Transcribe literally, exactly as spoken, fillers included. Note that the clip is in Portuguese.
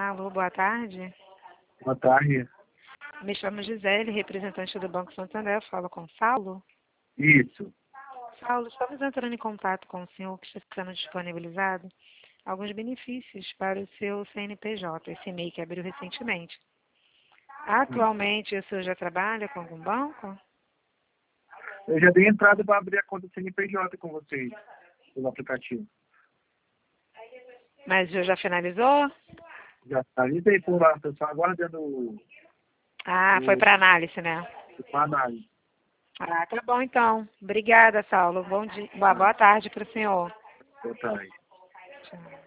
Alô, boa tarde. Boa tarde. Me chamo Gisele, representante do Banco Santander. Eu falo com Saulo. Isso. Saulo, estamos entrando em contato com o senhor que está sendo disponibilizado alguns benefícios para o seu C N P J, esse M E I que abriu recentemente. Atualmente, o senhor já trabalha com algum banco? Eu já dei entrada para abrir a conta C N P J com vocês, pelo aplicativo. Mas o senhor já finalizou? Já avisei por lá, estou só aguardando o, Ah, o, foi para análise, né? o análise. Ah, tá bom então. Obrigada, Saulo. Bom dia. Boa, boa tarde para o senhor. Boa tarde. Tchau.